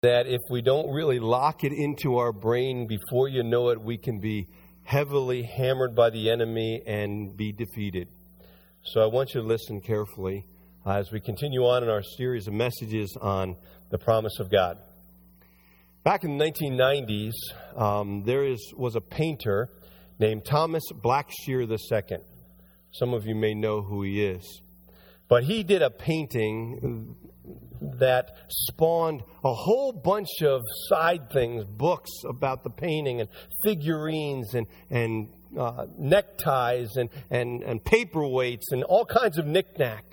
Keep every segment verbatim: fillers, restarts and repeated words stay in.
that if we don't really lock it into our brain, before you know it, we can be heavily hammered by the enemy and be defeated. So I want you to listen carefully uh, as we continue on in our series of messages on the promise of God. Back in the nineteen nineties, um, there is was a painter named Thomas Blackshear the Second. Some of you may know who he is. But he did a painting that spawned a whole bunch of side things, books about the painting and figurines and, and uh, neckties and, and, and paperweights and all kinds of knickknacks.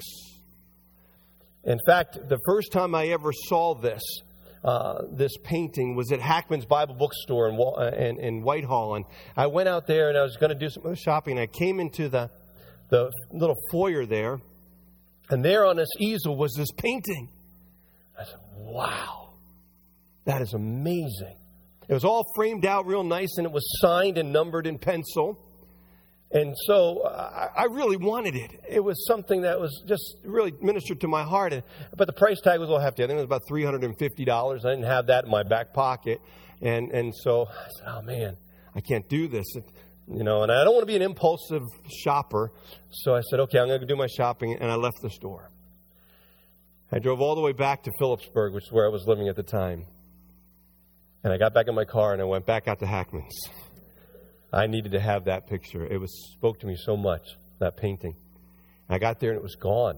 In fact, the first time I ever saw this, uh, this painting was at Hackman's Bible Bookstore in, uh, in, in Whitehall. And I went out there and I was going to do some shopping. And I came into the, the little foyer there. And there on this easel was this painting. I said, wow, that is amazing. It was all framed out real nice, and it was signed and numbered in pencil. And so uh, I really wanted it. It was something that was just really ministered to my heart. And, but the price tag was a little hefty. I think it was about three hundred fifty dollars. I didn't have that in my back pocket. And, and so I said, oh, man, I can't do this. It, You know, and I don't want to be an impulsive shopper. So I said, okay, I'm going to do my shopping. And I left the store. I drove all the way back to Phillipsburg, which is where I was living at the time. And I got back in my car and I went back out to Hackman's. I needed to have that picture. It was spoke to me so much, that painting. I got there and it was gone.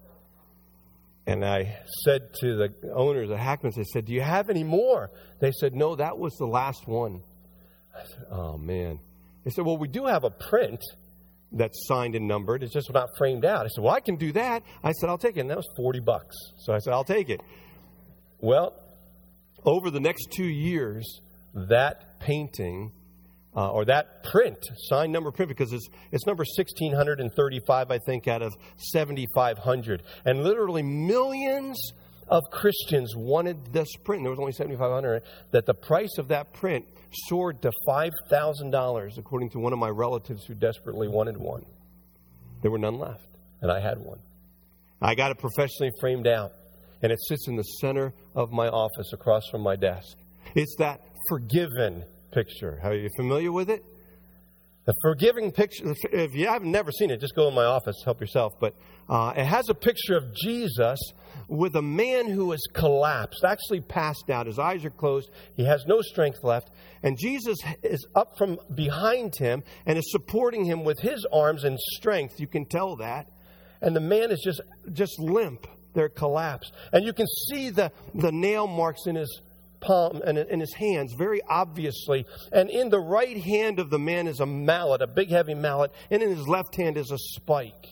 And I said to the owners at Hackman's, I said, do you have any more? They said, no, that was the last one. I said, oh, man. They said, well, we do have a print that's signed and numbered. It's just not framed out. I said, well, I can do that. I said, I'll take it. And that was forty bucks. So I said, I'll take it. Well, over the next two years, that painting, uh, or that print, signed number print, because it's, it's number one thousand six hundred thirty-five, I think, out of seven thousand five hundred. And literally millions of Christians wanted this print. There was only seven thousand five hundred. That the price of that print soared to five thousand dollars, according to one of my relatives who desperately wanted one. There were none left, and I had one. I got it professionally framed out, and it sits in the center of my office across from my desk. It's that forgiven picture. Are you familiar with it? The forgiving picture, if you haven't never seen it, just go in my office, help yourself. But uh, it has a picture of Jesus with a man who has collapsed, actually passed out. His eyes are closed. He has no strength left. And Jesus is up from behind him and is supporting him with his arms and strength. You can tell that. And the man is just, just limp. They're collapsed. And you can see the, the nail marks in his palm and in his hands very obviously. And in the right hand of the man is a mallet, a big heavy mallet. And in his left hand is a spike.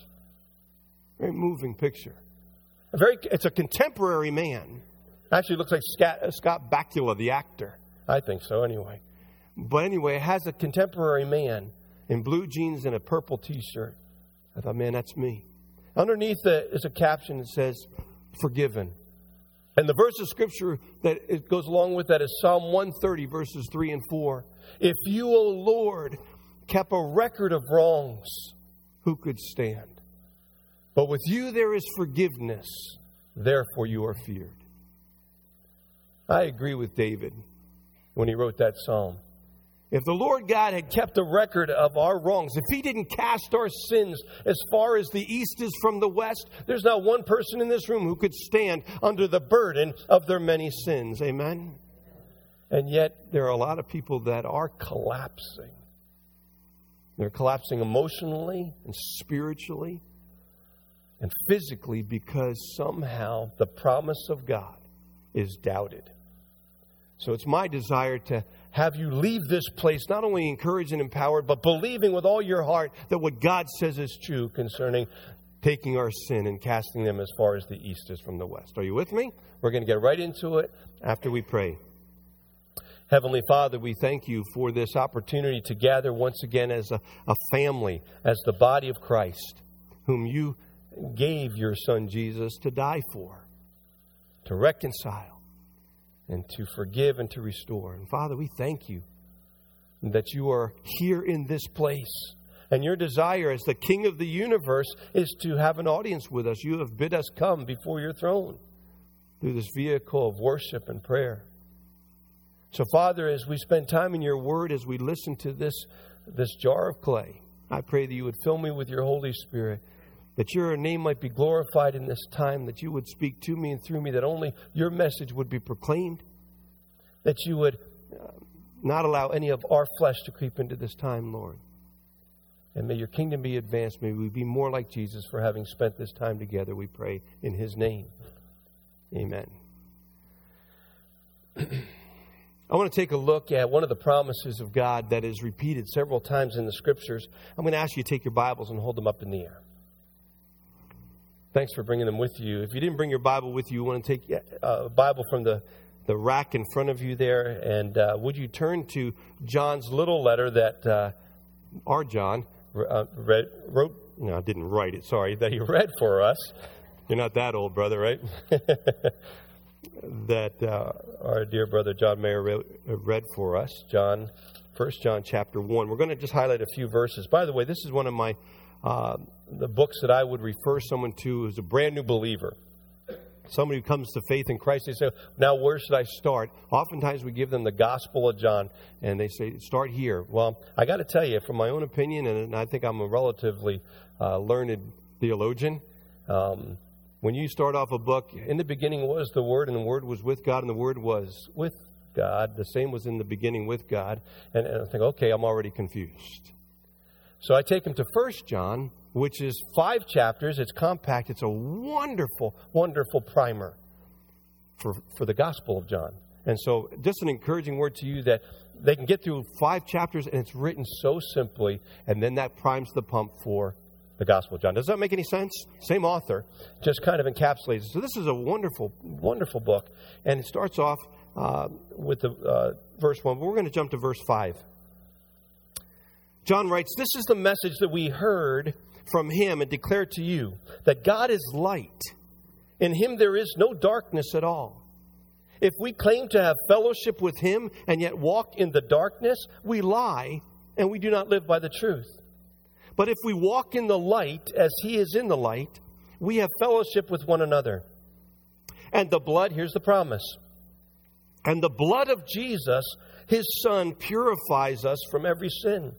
Very moving picture. A very, it's a contemporary man. Actually, it looks like Scott, Scott Bakula, the actor. I think so, anyway. But anyway, it has a contemporary man in blue jeans and a purple T-shirt. I thought, man, that's me. Underneath it is a caption that says, forgiven. And the verse of Scripture that it goes along with that is Psalm one thirty, verses three and four. If you, O Lord, kept a record of wrongs, who could stand? But with you there is forgiveness, therefore you are feared. I agree with David when he wrote that psalm. If the Lord God had kept a record of our wrongs, if He didn't cast our sins as far as the east is from the west, there's not one person in this room who could stand under the burden of their many sins. Amen? And yet there are a lot of people that are collapsing. They're collapsing emotionally and spiritually and physically because somehow the promise of God is doubted. So it's my desire to have you leave this place not only encouraged and empowered, but believing with all your heart that what God says is true concerning taking our sin and casting them as far as the east is from the west. Are you with me? We're going to get right into it after we pray. Heavenly Father, we thank you for this opportunity to gather once again as a, a family, as the body of Christ, whom you gave your Son Jesus to die for, to reconcile, and to forgive and to restore. And Father, we thank you that you are here in this place. And your desire as the King of the universe is to have an audience with us. You have bid us come before your throne through this vehicle of worship and prayer. So, Father, as we spend time in your word, as we listen to this, this jar of clay, I pray that you would fill me with your Holy Spirit, that your name might be glorified in this time, that you would speak to me and through me, that only your message would be proclaimed, that you would uh, not allow any of our flesh to creep into this time, Lord. And may your kingdom be advanced. May we be more like Jesus for having spent this time together, we pray, in his name. Amen. I want to take a look at one of the promises of God that is repeated several times in the Scriptures. I'm going to ask you to take your Bibles and hold them up in the air. Thanks for bringing them with you. If you didn't bring your Bible with you, you want to take a Bible from the, the rack in front of you there. And uh, would you turn to John's little letter that uh, our John uh, read, wrote, no, didn't write it, sorry, that he read for us. You're not that old, brother, right? that uh, our dear brother John Mayer read for us. John, First John chapter one. We're going to just highlight a few verses. By the way, this is one of my uh, the books that I would refer someone to as a brand new believer. Somebody who comes to faith in Christ, they say, now where should I start? Oftentimes we give them the Gospel of John, and they say, start here. Well, I got to tell you, from my own opinion, and I think I'm a relatively uh, learned theologian, um, when you start off a book, in the beginning was the Word, and the Word was with God, and the Word was with God. The same was in the beginning with God. And, and I think, okay, I'm already confused. So I take them to First John, which is five chapters. It's compact. It's a wonderful, wonderful primer for, for the Gospel of John. And so just an encouraging word to you that they can get through five chapters, and it's written so simply, and then that primes the pump for the Gospel of John. Does that make any sense? Same author, just kind of encapsulates it. So this is a wonderful, wonderful book. And it starts off uh, with the uh, verse one, but we're going to jump to verse five. John writes, this is the message that we heard from him and declared to you, that God is light. In him there is no darkness at all. If we claim to have fellowship with him and yet walk in the darkness, we lie and we do not live by the truth. But if we walk in the light as he is in the light, we have fellowship with one another. And the blood, here's the promise. And the blood of Jesus, his Son, purifies us from every sin.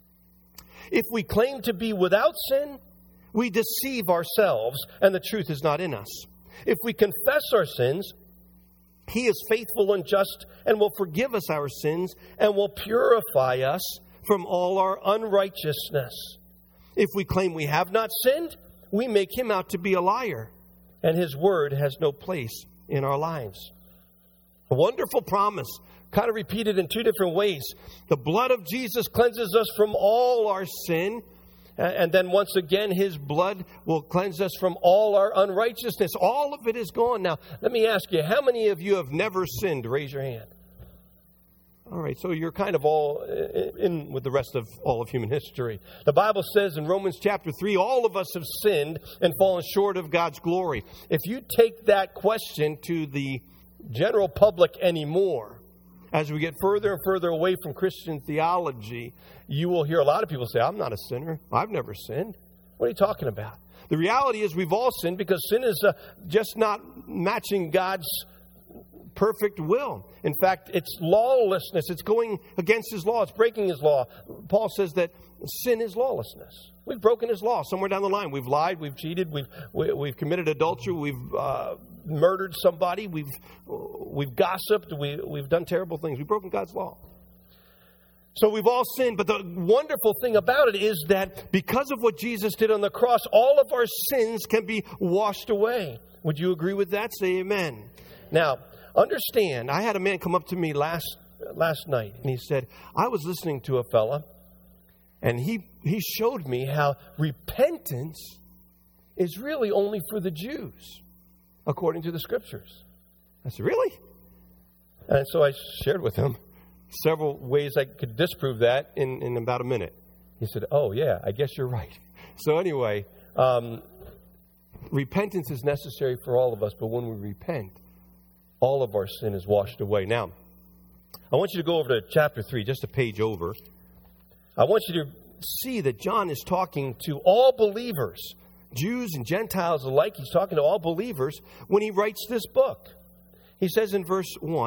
If we claim to be without sin, we deceive ourselves, and the truth is not in us. If we confess our sins, he is faithful and just and will forgive us our sins and will purify us from all our unrighteousness. If we claim we have not sinned, we make him out to be a liar, and his word has no place in our lives. A wonderful promise, kind of repeated in two different ways. The blood of Jesus cleanses us from all our sin, and then once again, his blood will cleanse us from all our unrighteousness. All of it is gone. Now, let me ask you, how many of you have never sinned? Raise your hand. All right, so you're kind of all in with the rest of all of human history. The Bible says in Romans chapter three, all of us have sinned and fallen short of God's glory. If you take that question to the general public anymore, as we get further and further away from Christian theology, you will hear a lot of people say, I'm not a sinner. I've never sinned. What are you talking about? The reality is we've all sinned because sin is uh, just not matching God's perfect will. In fact, it's lawlessness. It's going against his law. It's breaking his law. Paul says that sin is lawlessness. We've broken his law somewhere down the line. We've lied. We've cheated. We've we, we've committed adultery. We've uh, murdered somebody. We've we've gossiped. We we've done terrible things. We've broken God's law. So we've all sinned. But the wonderful thing about it is that because of what Jesus did on the cross, all of our sins can be washed away. Would you agree with that? Say amen. Now, understand, I had a man come up to me last last night, and he said, I was listening to a fella, and he, he showed me how repentance is really only for the Jews, according to the Scriptures. I said, really? And so I shared with him several ways I could disprove that in, in about a minute. He said, oh, yeah, I guess you're right. So anyway, um, repentance is necessary for all of us, but when we repent, all of our sin is washed away. Now, I want you to go over to chapter three, just a page over. I want you to see that John is talking to all believers, Jews and Gentiles alike. He's talking to all believers when he writes this book. He says in verse one,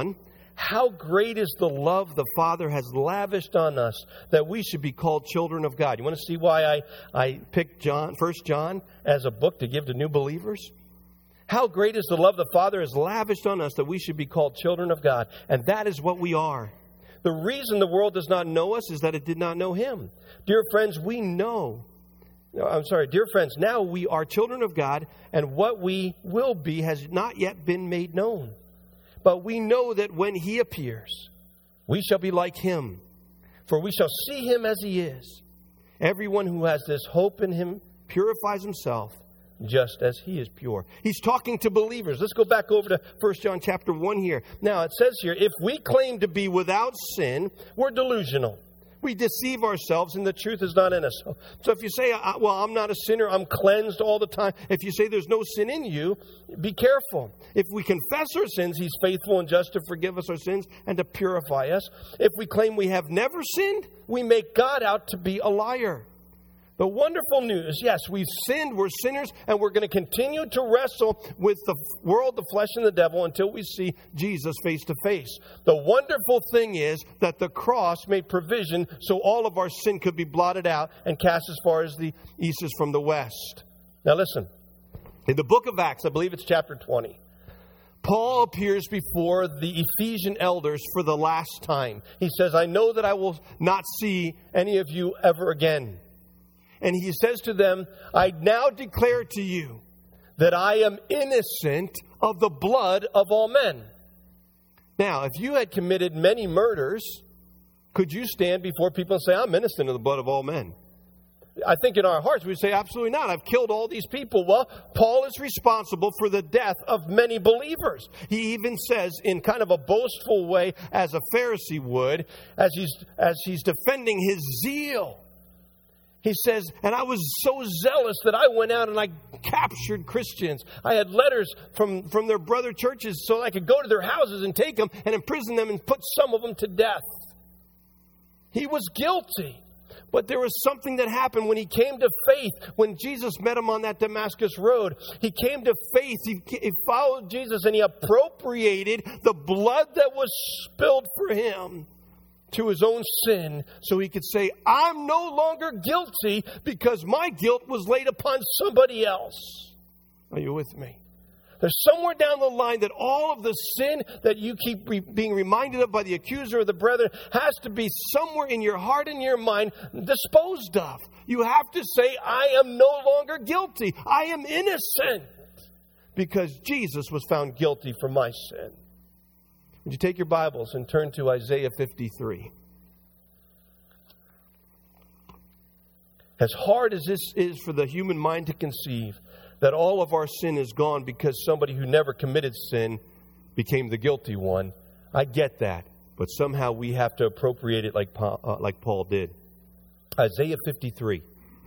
how great is the love the Father has lavished on us that we should be called children of God. You want to see why I, I picked John, First John as a book to give to new believers? How great is the love the Father has lavished on us that we should be called children of God. And that is what we are. The reason the world does not know us is that it did not know Him. Dear friends, we know. I'm sorry, dear friends, now we are children of God, and what we will be has not yet been made known. But we know that when He appears, we shall be like Him, for we shall see Him as He is. Everyone who has this hope in Him purifies himself just as He is pure. He's talking to believers. Let's go back over to First John chapter one here. Now, it says here, if we claim to be without sin, we're delusional. We deceive ourselves and the truth is not in us. So if you say, well, I'm not a sinner, I'm cleansed all the time. If you say there's no sin in you, be careful. If we confess our sins, He's faithful and just to forgive us our sins and to purify us. If we claim we have never sinned, we make God out to be a liar. The wonderful news, yes, we've sinned, we're sinners, and we're going to continue to wrestle with the world, the flesh, and the devil until we see Jesus face to face. The wonderful thing is that the cross made provision so all of our sin could be blotted out and cast as far as the east is from the west. Now listen, in the book of Acts, I believe it's chapter twenty, Paul appears before the Ephesian elders for the last time. He says, I know that I will not see any of you ever again. And he says to them, I now declare to you that I am innocent of the blood of all men. Now, if you had committed many murders, could you stand before people and say, I'm innocent of the blood of all men? I think in our hearts we'd say, absolutely not. I've killed all these people. Well, Paul is responsible for the death of many believers. He even says in kind of a boastful way, as a Pharisee would, as he's, as he's defending his zeal. He says, and I was so zealous that I went out and I captured Christians. I had letters from, from their brother churches so I could go to their houses and take them and imprison them and put some of them to death. He was guilty. But there was something that happened when he came to faith. When Jesus met him on that Damascus road, he came to faith. He, he followed Jesus and he appropriated the blood that was spilled for him to his own sin, so he could say, I'm no longer guilty because my guilt was laid upon somebody else. Are you with me? There's somewhere down the line that all of the sin that you keep re- being reminded of by the accuser of the brethren has to be somewhere in your heart and your mind disposed of. You have to say, I am no longer guilty. I am innocent because Jesus was found guilty for my sin. Would you take your Bibles and turn to Isaiah fifty-three? As hard as this is for the human mind to conceive, that all of our sin is gone because somebody who never committed sin became the guilty one, I get that. But somehow we have to appropriate it like Paul, uh, like Paul did. Isaiah fifty-three.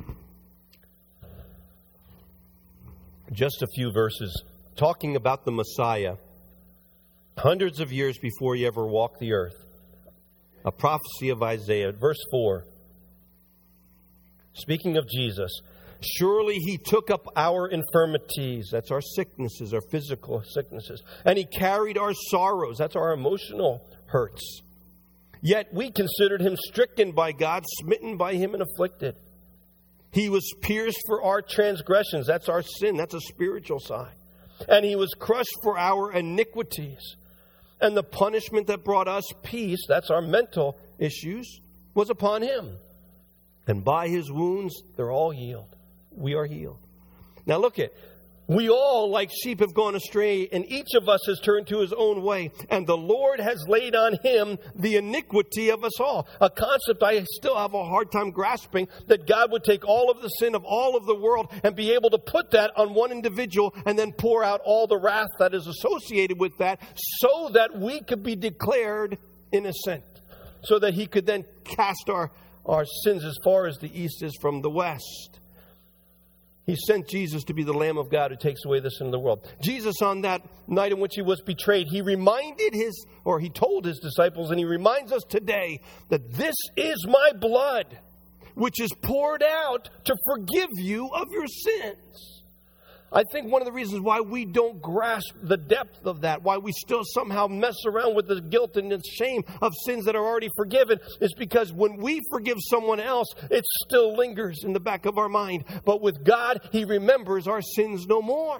Just a few verses talking about the Messiah. Hundreds of years before he ever walked the earth. A prophecy of Isaiah. Verse four. Speaking of Jesus. Surely he took up our infirmities. That's our sicknesses, our physical sicknesses. And he carried our sorrows. That's our emotional hurts. Yet we considered him stricken by God, smitten by him and afflicted. He was pierced for our transgressions. That's our sin. That's a spiritual side. And he was crushed for our iniquities. And the punishment that brought us peace, that's our mental issues, was upon him. And by his wounds, they're all healed. We are healed. Now look at, we all like sheep have gone astray, and each of us has turned to his own way. And the Lord has laid on him the iniquity of us all. A concept I still have a hard time grasping, that God would take all of the sin of all of the world and be able to put that on one individual and then pour out all the wrath that is associated with that so that we could be declared innocent. So that he could then cast our, our sins as far as the east is from the west. He sent Jesus to be the Lamb of God who takes away the sin of the world. Jesus, on that night in which he was betrayed, he reminded his, or he told his disciples, and he reminds us today, that this is my blood, which is poured out to forgive you of your sins. I think one of the reasons why we don't grasp the depth of that, why we still somehow mess around with the guilt and the shame of sins that are already forgiven, is because when we forgive someone else, it still lingers in the back of our mind. But with God, He remembers our sins no more.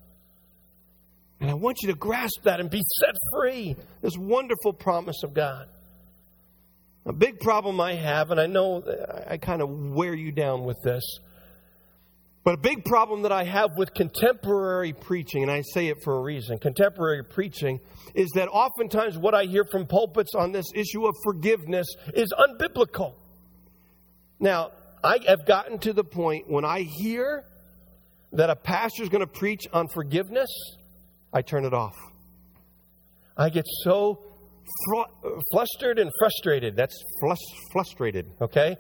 And I want you to grasp that and be set free. This wonderful promise of God. A big problem I have, and I know I kind of wear you down with this, but a big problem that I have with contemporary preaching, and I say it for a reason, contemporary preaching, is that oftentimes what I hear from pulpits on this issue of forgiveness is unbiblical. Now, I have gotten to the point when I hear that a pastor is going to preach on forgiveness, I turn it off. I get so fr- flustered and frustrated. That's flus- frustrated, okay?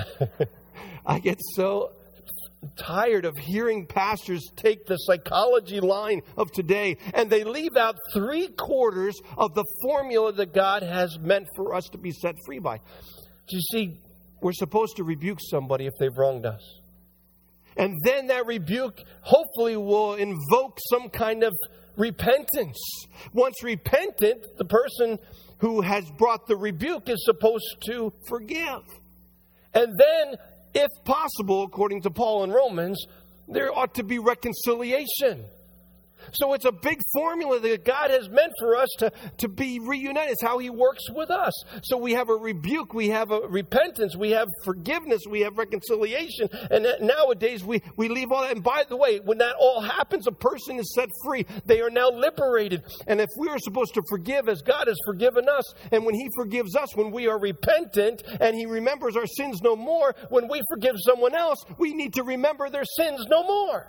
I get so tired of hearing pastors take the psychology line of today and they leave out three quarters of the formula that God has meant for us to be set free by. You see, we're supposed to rebuke somebody if they've wronged us. And then that rebuke hopefully will invoke some kind of repentance. Once repentant, the person who has brought the rebuke is supposed to forgive. And then, if possible, according to Paul in Romans, there ought to be reconciliation. So it's a big formula that God has meant for us to, to be reunited. It's how He works with us. So we have a rebuke, we have a repentance, we have forgiveness, we have reconciliation. And nowadays we, we leave all that. And by the way, when that all happens, a person is set free. They are now liberated. And if we are supposed to forgive as God has forgiven us, and when He forgives us, when we are repentant and He remembers our sins no more, when we forgive someone else, we need to remember their sins no more.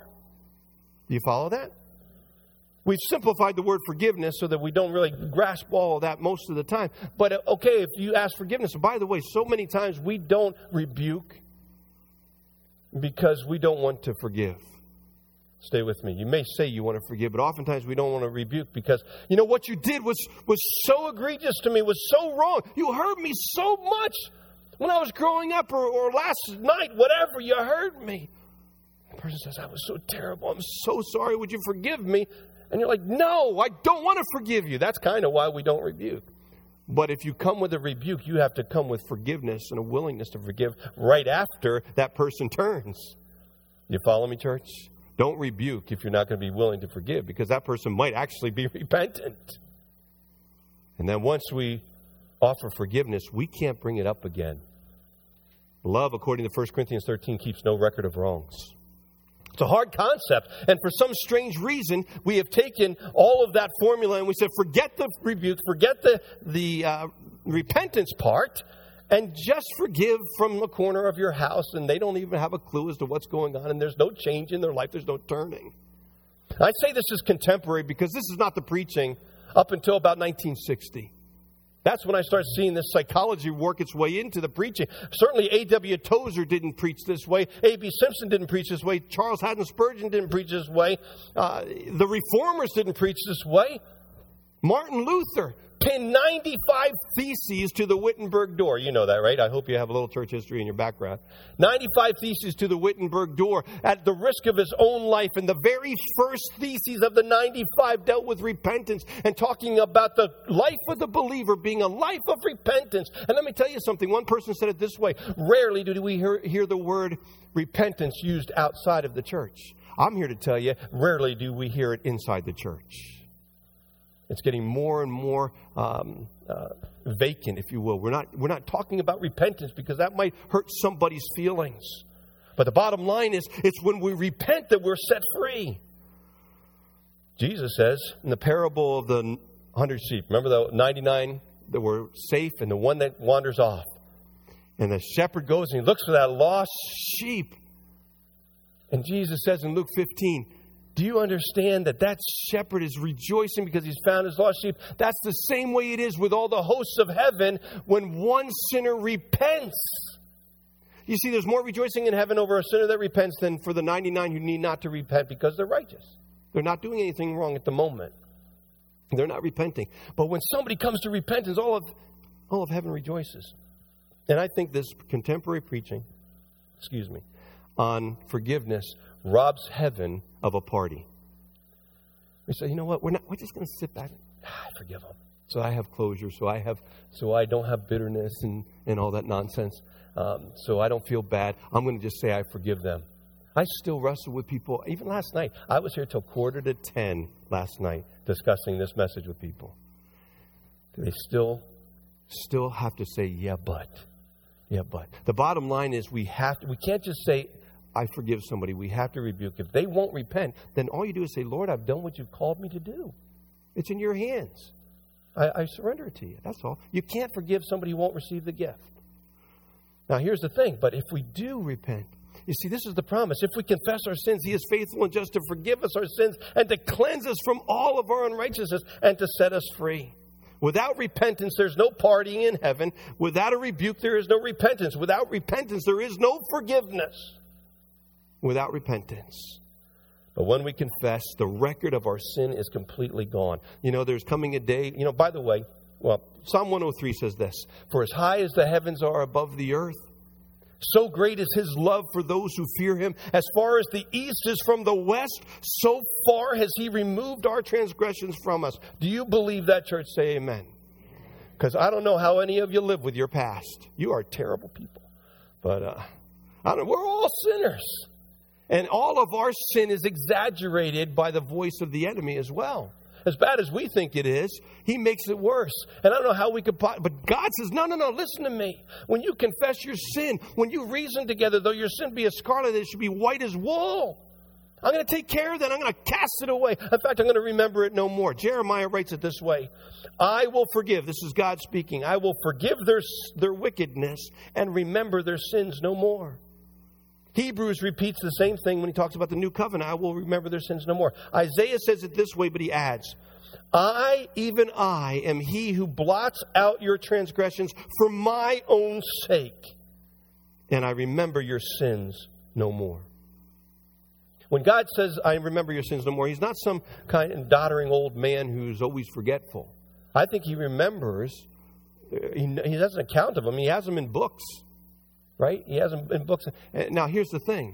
Do you follow that? We've simplified the word forgiveness so that we don't really grasp all of that most of the time. But okay, if you ask forgiveness, and by the way, so many times we don't rebuke because we don't want to forgive. Stay with me. You may say you want to forgive, but oftentimes we don't want to rebuke because, you know, what you did was, was so egregious to me, was so wrong. You hurt me so much when I was growing up or, or last night, whatever, you hurt me. The person says, I was so terrible. I'm so sorry. Would you forgive me? And you're like, no, I don't want to forgive you. That's kind of why we don't rebuke. But if you come with a rebuke, you have to come with forgiveness and a willingness to forgive right after that person turns. You follow me, church? Don't rebuke if you're not going to be willing to forgive, because that person might actually be repentant. And then once we offer forgiveness, we can't bring it up again. Love, according to First Corinthians thirteen, keeps no record of wrongs. It's a hard concept, and for some strange reason, we have taken all of that formula and we said, forget the rebuke, forget the, the uh, repentance part, and just forgive from the corner of your house, and they don't even have a clue as to what's going on, and there's no change in their life, there's no turning. I say this is contemporary because this is not the preaching up until about nineteen sixty. That's when I started seeing this psychology work its way into the preaching. Certainly A W Tozer didn't preach this way. A B Simpson didn't preach this way. Charles Haddon Spurgeon didn't preach this way. Uh, the Reformers didn't preach this way. Martin Luther pinned ninety-five theses to the Wittenberg door. You know that, right? I hope you have a little church history in your background. ninety-five theses to the Wittenberg door at the risk of his own life. And the very first theses of the ninety-five dealt with repentance and talking about the life of the believer being a life of repentance. And let me tell you something. One person said it this way. Rarely do we hear, hear the word repentance used outside of the church. I'm here to tell you, rarely do we hear it inside the church. It's getting more and more um, uh, vacant, if you will. We're not, we're not talking about repentance because that might hurt somebody's feelings. But the bottom line is, it's when we repent that we're set free. Jesus says in the parable of the hundred sheep, remember the ninety-nine that were safe and the one that wanders off. And the shepherd goes and he looks for that lost sheep. And Jesus says in Luke fifteen, do you understand that that shepherd is rejoicing because he's found his lost sheep? That's the same way it is with all the hosts of heaven when one sinner repents. You see, there's more rejoicing in heaven over a sinner that repents than for the ninety-nine who need not to repent because they're righteous. They're not doing anything wrong at the moment. They're not repenting. But when somebody comes to repentance, all of, all of heaven rejoices. And I think this contemporary preaching, excuse me, on forgiveness robs heaven of a party. We say, you know what? We're not. We're just going to sit back. Ah, I forgive them, so I have closure. So I have. So I don't have bitterness and, and all that nonsense. Um, so I don't feel bad. I'm going to just say I forgive them. I still wrestle with people. Even last night, I was here till quarter to ten last night discussing this message with people. They still, still have to say, yeah, but, yeah, but. The bottom line is we have to. We can't just say, I forgive somebody. We have to rebuke. If they won't repent, then all you do is say, Lord, I've done what you've called me to do. It's in your hands. I, I surrender it to you. That's all. You can't forgive somebody who won't receive the gift. Now, here's the thing. But if we do repent, you see, this is the promise. If we confess our sins, He is faithful and just to forgive us our sins and to cleanse us from all of our unrighteousness and to set us free. Without repentance, there's no partying in heaven. Without a rebuke, there is no repentance. Without repentance, there is no forgiveness. Without repentance. But when we confess, the record of our sin is completely gone. You know, there's coming a day, you know, by the way, well, Psalm one oh three says this, for as high as the heavens are above the earth, so great is His love for those who fear Him. As far as the east is from the west, so far has He removed our transgressions from us. Do you believe that, church? Say amen. Because I don't know how any of you live with your past. You are terrible people. But uh, I don't know, we're all sinners. And all of our sin is exaggerated by the voice of the enemy as well. As bad as we think it is, he makes it worse. And I don't know how we could... But God says, no, no, no, listen to me. When you confess your sin, when you reason together, though your sin be as scarlet, it should be white as wool. I'm going to take care of that. I'm going to cast it away. In fact, I'm going to remember it no more. Jeremiah writes it this way. I will forgive. This is God speaking. I will forgive their, their wickedness and remember their sins no more. Hebrews repeats the same thing when he talks about the new covenant. I will remember their sins no more. Isaiah says it this way, but he adds, I, even I, am he who blots out your transgressions for my own sake, and I remember your sins no more. When God says, I remember your sins no more, He's not some kind of doddering old man who's always forgetful. I think He remembers. He, he doesn't account of them. He has them in books. Right? He has them in books. Now, here's the thing.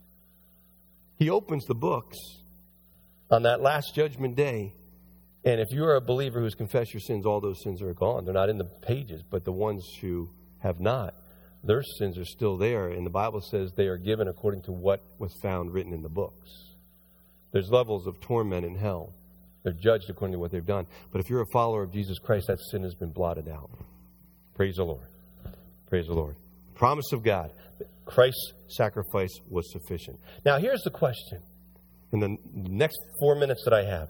He opens the books on that last judgment day. And if you're a believer who's confessed your sins, all those sins are gone. They're not in the pages, but the ones who have not, their sins are still there. And the Bible says they are given according to what was found written in the books. There's levels of torment in hell. They're judged according to what they've done. But if you're a follower of Jesus Christ, that sin has been blotted out. Praise the Lord. Praise the Lord. Promise of God. Christ's sacrifice was sufficient. Now, here's the question. In the next four minutes that I have.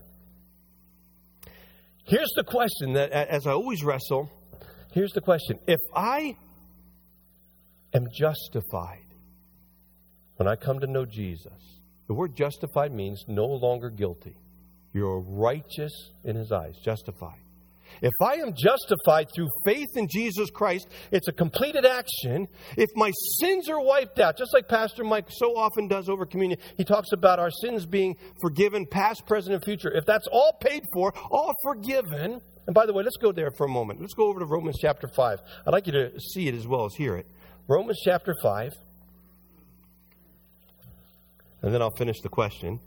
Here's the question that, as I always wrestle, here's the question. If I am justified when I come to know Jesus, the word justified means no longer guilty. You're righteous in His eyes, justified. If I am justified through faith in Jesus Christ, it's a completed action. If my sins are wiped out, just like Pastor Mike so often does over communion, he talks about our sins being forgiven, past, present, and future. If that's all paid for, all forgiven, and by the way, let's go there for a moment. Let's go over to Romans chapter five. I'd like you to see it as well as hear it. Romans chapter five. And then I'll finish the question.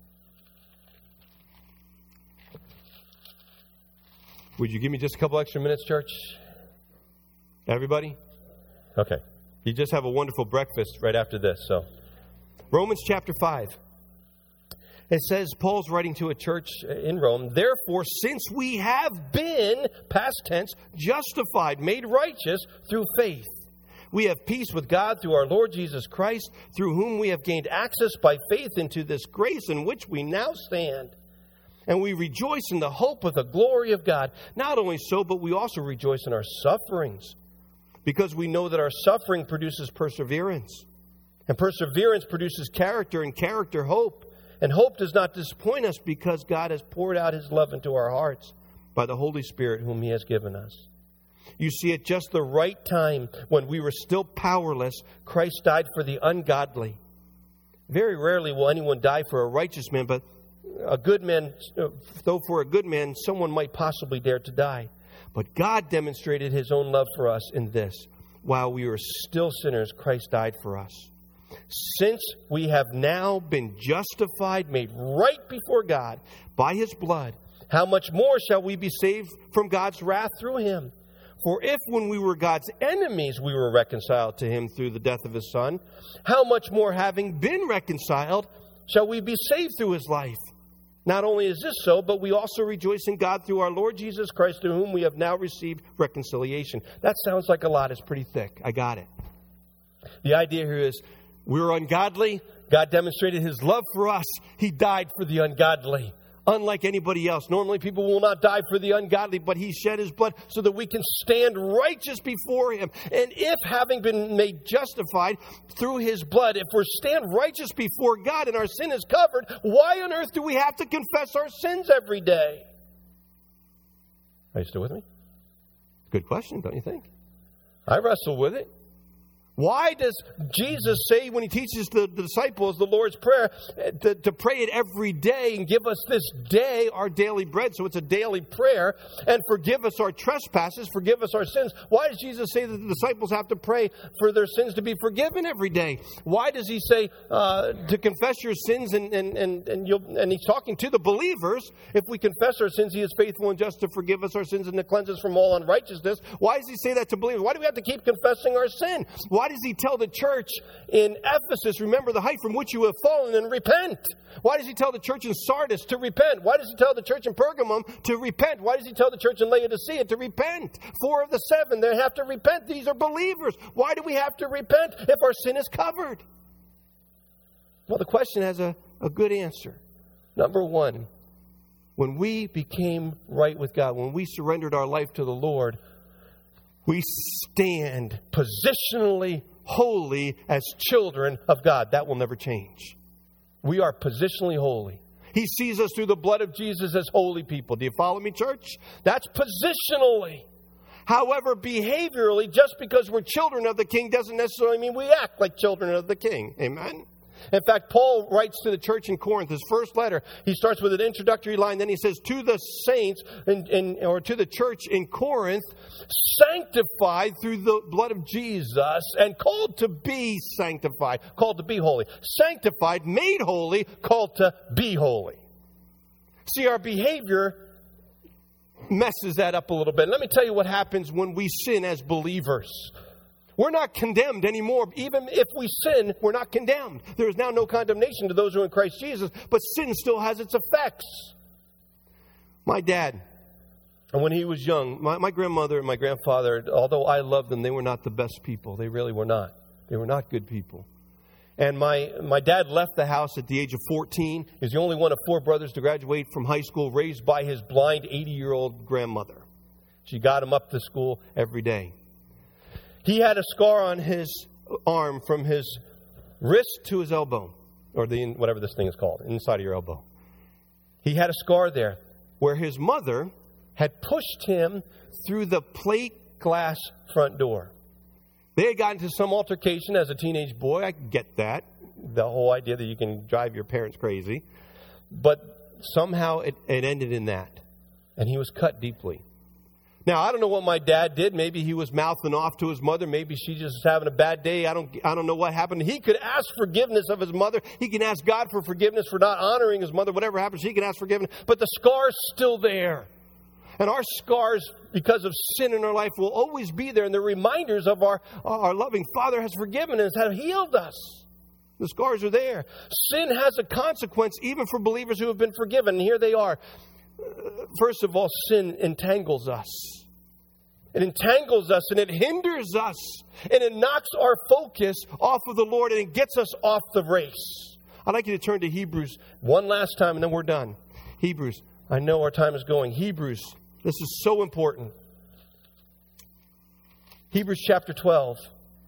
Would you give me just a couple extra minutes, church? Everybody? Okay. You just have a wonderful breakfast right after this. So, Romans chapter five. It says, Paul's writing to a church in Rome, therefore, since we have been, past tense, justified, made righteous through faith, we have peace with God through our Lord Jesus Christ, through whom we have gained access by faith into this grace in which we now stand. And we rejoice in the hope of the glory of God. Not only so, but we also rejoice in our sufferings, because we know that our suffering produces perseverance. And perseverance produces character, and character hope. And hope does not disappoint us, because God has poured out His love into our hearts by the Holy Spirit whom He has given us. You see, at just the right time, when we were still powerless, Christ died for the ungodly. Very rarely will anyone die for a righteous man, but a good man, though for a good man, someone might possibly dare to die. But God demonstrated His own love for us in this. While we were still sinners, Christ died for us. Since we have now been justified, made right before God by His blood, how much more shall we be saved from God's wrath through Him? For if when we were God's enemies we were reconciled to Him through the death of His Son, how much more, having been reconciled, shall we be saved through His life? Not only is this so, but we also rejoice in God through our Lord Jesus Christ, to whom we have now received reconciliation. That sounds like a lot. It's pretty thick. I got it. The idea here is we were ungodly. God demonstrated His love for us. He died for the ungodly. Unlike anybody else. Normally people will not die for the ungodly, but He shed His blood so that we can stand righteous before Him. And if, having been made justified through His blood, if we're stand righteous before God and our sin is covered, why on earth do we have to confess our sins every day? Are you still with me? Good question, don't you think? I wrestle with it. Why does Jesus say when He teaches the, the disciples the Lord's Prayer to, to pray it every day and give us this day our daily bread? So it's a daily prayer. And forgive us our trespasses, forgive us our sins. Why does Jesus say that the disciples have to pray for their sins to be forgiven every day? Why does He say uh, to confess your sins and, and, and, and, you'll, and He's talking to the believers? If we confess our sins, He is faithful and just to forgive us our sins and to cleanse us from all unrighteousness. Why does He say that to believers? Why do we have to keep confessing our sin? Why Why does He tell the church in Ephesus, remember the height from which you have fallen, and repent? Why does He tell the church in Sardis to repent? Why does He tell the church in Pergamum to repent? Why does He tell the church in Laodicea to repent? Four of the seven, they have to repent. These are believers. Why do we have to repent if our sin is covered? Well, the question has a, a good answer. Number one, when we became right with God, when we surrendered our life to the Lord, we stand positionally holy as children of God. That will never change. We are positionally holy. He sees us through the blood of Jesus as holy people. Do you follow me, church? That's positionally. However, behaviorally, just because we're children of the King doesn't necessarily mean we act like children of the King. Amen? In fact, Paul writes to the church in Corinth, his first letter. He starts with an introductory line. Then he says, to the saints, in, in, or to the church in Corinth, sanctified through the blood of Jesus and called to be sanctified, called to be holy. Sanctified, made holy, called to be holy. See, our behavior messes that up a little bit. Let me tell you what happens when we sin as believers. We're not condemned anymore. Even if we sin, we're not condemned. There is now no condemnation to those who are in Christ Jesus, but sin still has its effects. My dad, and when he was young, my, my grandmother and my grandfather, although I loved them, they were not the best people. They really were not. They were not good people. And my, my dad left the house at the age of fourteen. He was the only one of four brothers to graduate from high school, raised by his blind eighty-year-old grandmother. She got him up to school every day. He had a scar on his arm from his wrist to his elbow, or the whatever this thing is called, inside of your elbow. He had a scar there where his mother had pushed him through the plate glass front door. They had gotten into some altercation as a teenage boy. I get that, the whole idea that you can drive your parents crazy. But somehow it, it ended in that, and he was cut deeply. Now, I don't know what my dad did. Maybe he was mouthing off to his mother. Maybe she just was having a bad day. I don't I don't know what happened. He could ask forgiveness of his mother. He can ask God for forgiveness for not honoring his mother. Whatever happens, he can ask forgiveness. But the scar's still there. And our scars, because of sin in our life, will always be there. And they're reminders of our, our loving Father has forgiven us, has healed us. The scars are there. Sin has a consequence even for believers who have been forgiven. And here they are. First of all, sin entangles us. It entangles us and it hinders us. And it knocks our focus off of the Lord and it gets us off the race. I'd like you to turn to Hebrews one last time and then we're done. Hebrews. I know our time is going. Hebrews. This is so important. Hebrews chapter twelve.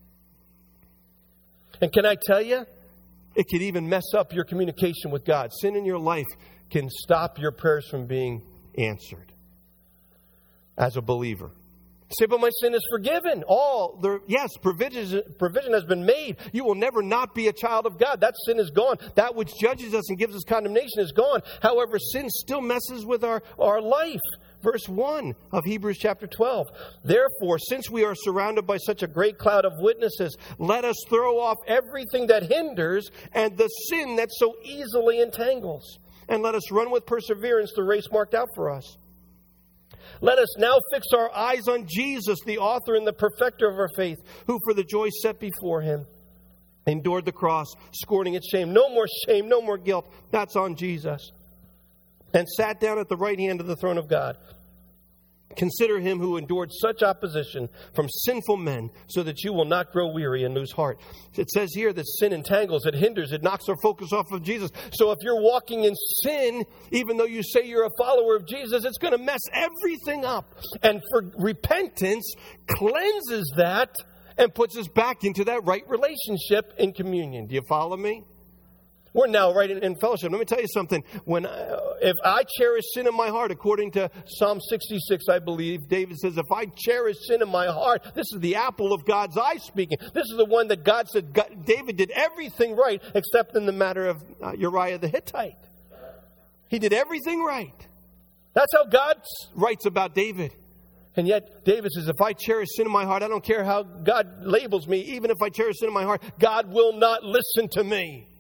And can I tell you, it can even mess up your communication with God. Sin in your life can stop your prayers from being answered as a believer. Say, but my sin is forgiven. All the yes, provision, provision has been made. You will never not be a child of God. That sin is gone. That which judges us and gives us condemnation is gone. However, sin still messes with our, our life. verse one of Hebrews chapter twelve. Therefore, since we are surrounded by such a great cloud of witnesses, let us throw off everything that hinders and the sin that so easily entangles. And let us run with perseverance the race marked out for us. Let us now fix our eyes on Jesus, the author and the perfecter of our faith, who for the joy set before him endured the cross, scorning its shame. No more shame, no more guilt. That's on Jesus. And sat down at the right hand of the throne of God. Consider him who endured such opposition from sinful men, so that you will not grow weary and lose heart. It says here that sin entangles, it hinders, it knocks our focus off of Jesus. So if you're walking in sin, even though you say you're a follower of Jesus, it's going to mess everything up. And for repentance cleanses that and puts us back into that right relationship in communion. Do you follow me? We're now right in, in fellowship. Let me tell you something. When I, if I cherish sin in my heart, according to Psalm sixty-six, I believe, David says, if I cherish sin in my heart, this is the apple of God's eye speaking. This is the one that God said, God, David did everything right, except in the matter of uh, Uriah the Hittite. He did everything right. That's how God writes about David. And yet, David says, if I cherish sin in my heart, I don't care how God labels me. Even if I cherish sin in my heart, God will not listen to me.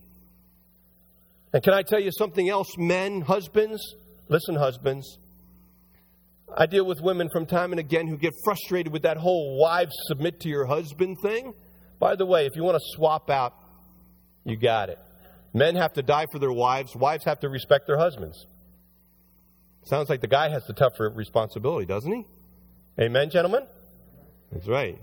And can I tell you something else, men, husbands? Listen, husbands. I deal with women from time and again who get frustrated with that whole wives submit to your husband thing. By the way, if you want to swap out, you got it. Men have to die for their wives. Wives have to respect their husbands. Sounds like the guy has the tougher responsibility, doesn't he? Amen, gentlemen? That's right.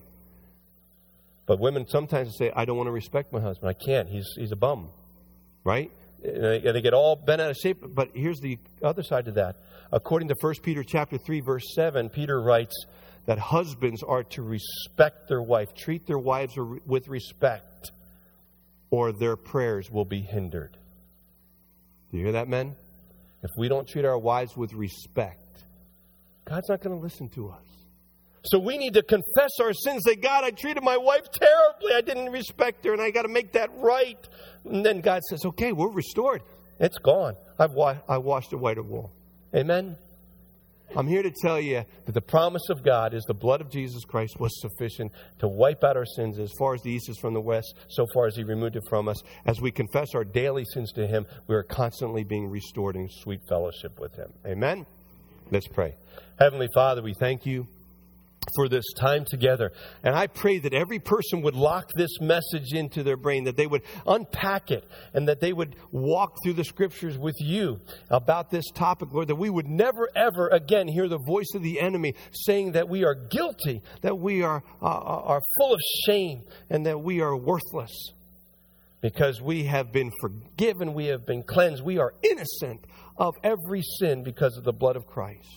But women sometimes say, I don't want to respect my husband. I can't. He's, he's a bum. Right? And they get all bent out of shape. But here's the other side to that. According to First Peter chapter three, verse seven, Peter writes that husbands are to respect their wife, treat their wives with respect, or their prayers will be hindered. Do you hear that, men? If we don't treat our wives with respect, God's not going to listen to us. So we need to confess our sins. Say, God, I treated my wife terribly. I didn't respect her, and I got to make that right. And then God says, okay, we're restored. It's gone. I've wa- I washed it white as wool. Amen? I'm here to tell you that the promise of God is the blood of Jesus Christ was sufficient to wipe out our sins as far as the east is from the west, so far as he removed it from us. As we confess our daily sins to him, we are constantly being restored in sweet fellowship with him. Amen? Let's pray. Heavenly Father, we thank you for this time together. And I pray that every person would lock this message into their brain, that they would unpack it, and that they would walk through the scriptures with you about this topic, Lord, that we would never, ever again hear the voice of the enemy saying that we are guilty, that we are, uh, are full of shame, and that we are worthless. Because we have been forgiven, we have been cleansed, we are innocent of every sin because of the blood of Christ.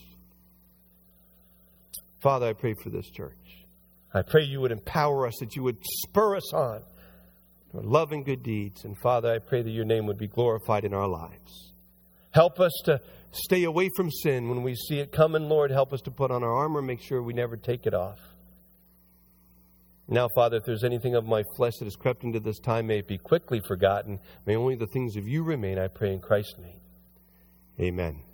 Father, I pray for this church. I pray you would empower us, that you would spur us on for love and good deeds. And Father, I pray that your name would be glorified in our lives. Help us to stay away from sin when we see it coming, Lord. Help us to put on our armor, make sure we never take it off. Now, Father, if there's anything of my flesh that has crept into this time, may it be quickly forgotten. May only the things of you remain, I pray in Christ's name. Amen.